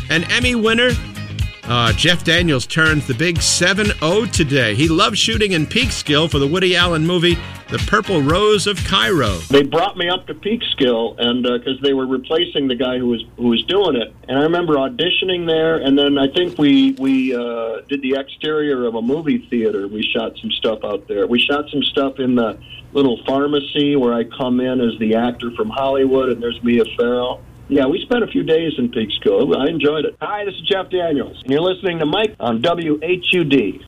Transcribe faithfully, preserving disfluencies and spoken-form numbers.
An Emmy winner, uh, Jeff Daniels turns the big seven oh today. He loves shooting in Peekskill for the Woody Allen movie, The Purple Rose of Cairo. They brought me up to Peekskill, and because uh, they were replacing the guy who was who was doing it, and I remember auditioning there. And then I think we we uh, did the exterior of a movie theater. We shot some stuff out there. We shot some stuff in the little pharmacy where I come in as the actor from Hollywood, and there's Mia Farrow. Yeah, we spent a few days in Peekskill. I enjoyed it. Hi, this is Jeff Daniels, and you're listening to Mike on W H U D.